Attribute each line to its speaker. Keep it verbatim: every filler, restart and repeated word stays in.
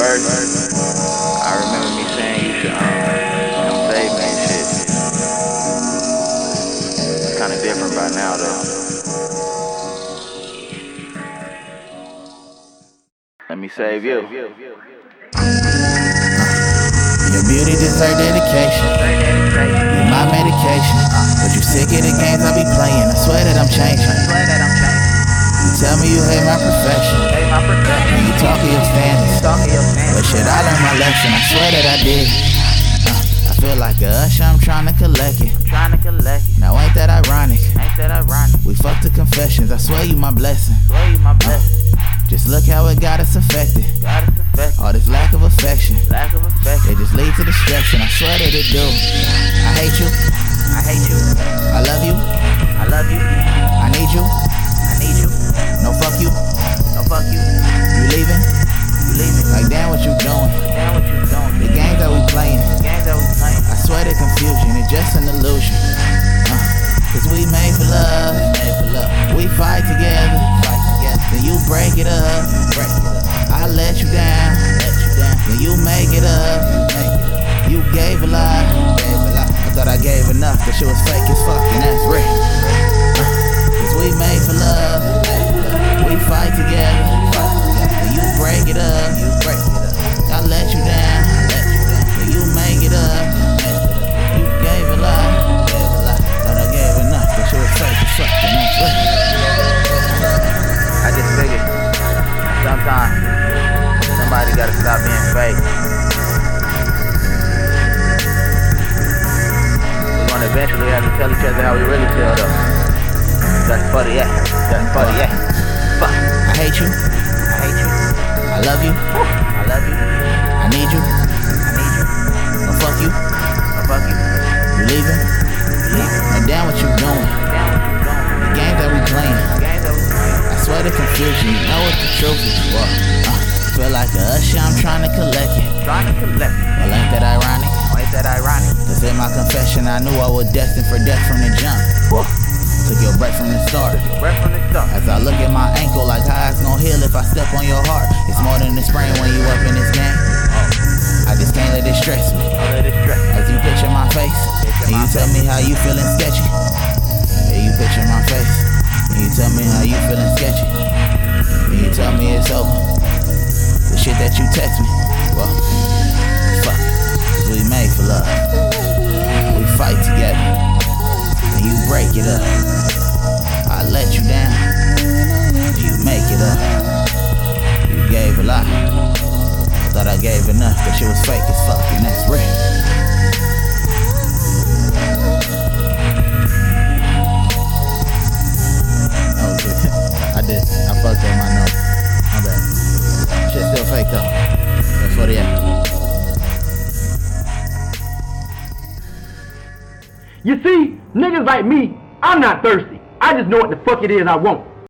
Speaker 1: verse, I remember me saying you should um, come save me and shit. It's kinda different by now though. Let me save you.
Speaker 2: Your beauty deserves dedication. You my medication. But you sick of the games I be playing. I swear that I'm changing. You tell me you hate my profession. And you talk of your standards. But shit, I learned my lesson. I swear that I did. uh, I feel like a usher, I'm trying to collect it. Now ain't that ironic? We fucked the confessions. I swear you my blessing. uh, Just look how it got us affected. All this lack of affection, it just leads to destruction. I swear that it do. I hate you.
Speaker 1: I hate you.
Speaker 2: I love you.
Speaker 1: I love you.
Speaker 2: I need you.
Speaker 1: I need you.
Speaker 2: No fuck you.
Speaker 1: No fuck you.
Speaker 2: You leaving?
Speaker 1: You leaving?
Speaker 2: Like damn what you doing?
Speaker 1: Damn what you doing?
Speaker 2: The games that we playing.
Speaker 1: The games that we playing.
Speaker 2: I swear the confusion, it's just an illusion. Uh, Cause we made for love. Made for love. We fight together. Fight together. Then you break it up. Break it up. I let you down. Let you down. Then you make it up. You make it up. You gave a lot. Gave a lot. I thought I gave enough, but she was fake as fuck, and that's real. Uh, Cause we made for love. We fight together. Then you break it up. You break it up. I let you down. Let you down. Then you make it up. You gave a lot. Gave a lot. Thought I gave enough, but she was fake as fuck, and that's real.
Speaker 1: I just figured sometimes somebody gotta stop being fake. We're gonna eventually have to tell each other how we really feel though. That's funny, yeah. That's funny, yeah. Fuck.
Speaker 2: I hate you.
Speaker 1: I hate you.
Speaker 2: I love you.
Speaker 1: I love you.
Speaker 2: I need you.
Speaker 1: I need you.
Speaker 2: No fuck you.
Speaker 1: No fuck you.
Speaker 2: You leaving?
Speaker 1: You leaving?
Speaker 2: Now damn what you doing?
Speaker 1: Damn what you doing?
Speaker 2: The games that we playing.
Speaker 1: The games that we playing.
Speaker 2: I swear the confusion, you know what the truth is. Well, uh, feel like a usher, I'm trying to collect it.
Speaker 1: Trying to collect it.
Speaker 2: Well, ain't that ironic?
Speaker 1: Oh, ain't that ironic?
Speaker 2: Cause in my confession, I knew I was destined for death from the jump. Whoa. Took your breath from the start.
Speaker 1: Right from the start.
Speaker 2: As I look at my ankle, like how it's gonna heal if I step on your heart. It's more than a sprain when you up in this game. I just can't let it stress me.
Speaker 1: Don't let it stress.
Speaker 2: As you picture my face, and you tell me how you feeling sketchy. Yeah, you picture my face, and you tell me how you feeling sketchy. And you tell me it's over. The shit that you text me, well, fuck it. Cause we made for love. We fight together, and you break it up. I let you down, and you make it up. You gave a lot. I thought I gave enough, but she was fake as fuck, and that's real. That was good. I did. I fucked up my note. My bad. Shit still fake though. That's what it is.
Speaker 3: You see, niggas like me, I'm not thirsty. I just know what the fuck it is I want.